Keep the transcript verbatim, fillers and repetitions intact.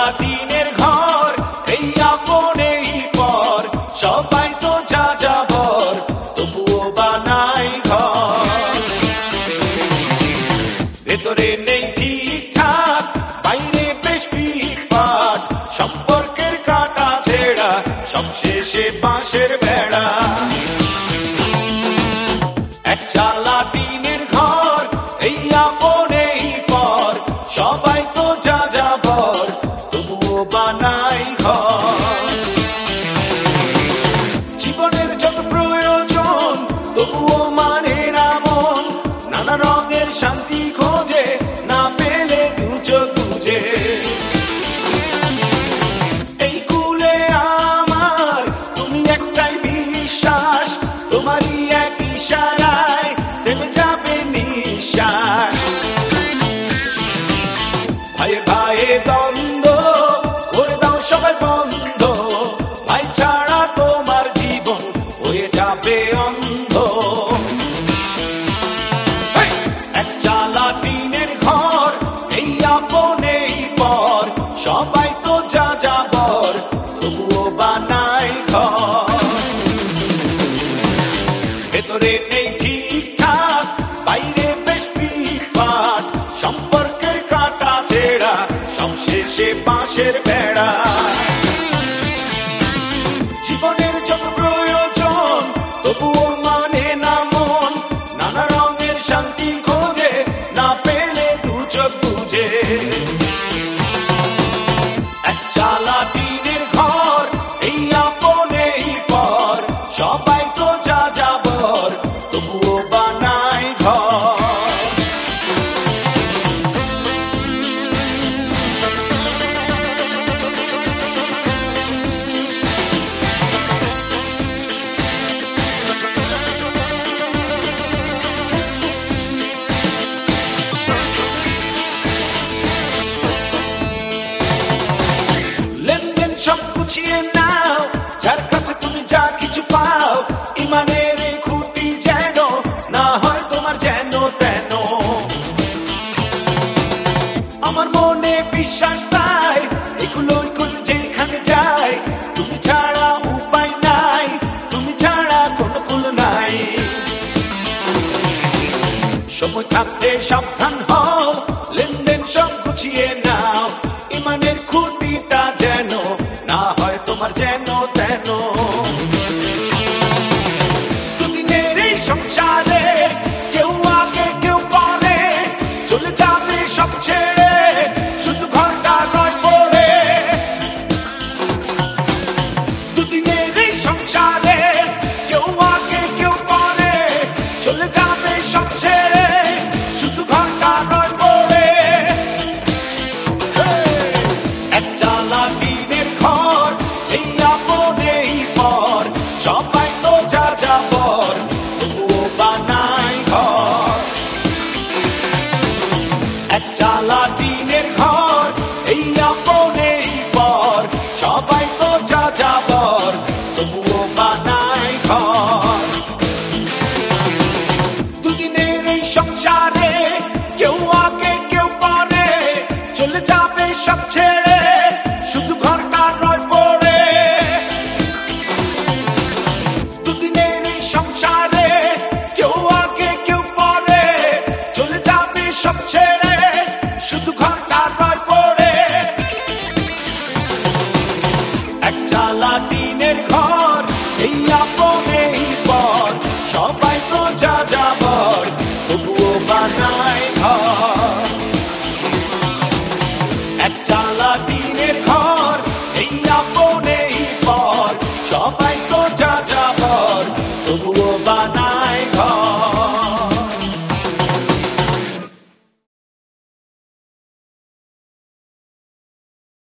চালা টিনের ঘর, এই আপন এই পর, সবাই তো যা যাবর, তবুও বানাই ঘর। ভেতরে নেই ঠিকঠাক, বাইরে বেশ পিটপাট, সম্পর্কের কাটা ছেঁড়া, সবশেষে বাঁশের বেড়া। এক চালা টিনের ঘর, এই আপন এই পর, সবাই তো যা যাবর, তবুও বানাই ঘর। জীবনের যত প্রয়োজন, তবুও মানে না মন, নানা রঙের শান্তি খোঁজে, না পেলে দু চোখ বুঝে। এই কুলে আমার তুমি একটাই বিশ্বাস, তোমারই এক ইশারায় থেমে যাবে নিঃশ্বাস। ভাইয়ে ভাইয়ে দ্বন্দ্ব করে দাও সবাই বন্ধ, ভাই ছাড়া তোমার জীবন হয়ে যাবে অন্ধ। এক চালা টিনের ঘর, এই আপন এই পর, সবাই তো যা যাবর, তবুও বানাই ঘর। ভেতরে নেই ঠিকঠাক, বাইরে বেশ পিটপাট, সম্পর্কের কাটা ছেঁড়া, সবশেষে বাঁশের বেড়া। জীবনের যত প্রয়োজন, তবুও মানে না মন, নানা রঙের শান্তি খোঁজে, না পেলে দু চোখ বুঝে। এক চালা টিনের ঘর, এই আপন এই পর, সবাই তো যা যাবর, তবুও বানাই ঘর। লেনদেন সব গুছিয়ে নাও, যার কাছে তুমি যা কিছু পাও, ইমানের খুঁটি যেন না হয় তোমার যেন তেন। আমার মনে বিশ্বাস তাই, এগুলো যেখানে যায়, তুমি ছাড়া উপায় নাই, তুমি ছাড়া কোনো কুল নাই। সময় থাকতে সাবধান হও, লেনদেন সব গুছিয়ে নাও, ইমানের খুঁটিটা যেন না হয় তোমার যেন তেন। দুদিনের এই সংসারে কেউ আগে কেউ পরে, চলে যাবে সব ছেড়ে, শুধু ঘরটা রয় পড়ে। দুদিনের এই সংসারে কেউ আগে কেউ পরে, চলে যাবে সব ছেড়ে, শুধু ঘরটা রয় পড়ে। এক চালা টিনের ঘর, এই আপন এই পর, সবাই তো যা যাবর, তবুও বানাই ঘর। এক চালা টিনের ঘর, এই আপন এই পর, সবাই তো যা যাবর, তবুও বানাই ঘর। দুদিনের এই সংসারে কেউ আগে কেউ পরে, চলে যাবে সব ছেড়ে, শুধু ঘরটা রয় পড়ে। দুদিনের এই সংসারে কেউ আগে কেউ পরে, চলে যাবে সব ছেড়ে, শুধু ঘরটা রয় পড়ে। এক চালা টিনের ঘর, এই আপন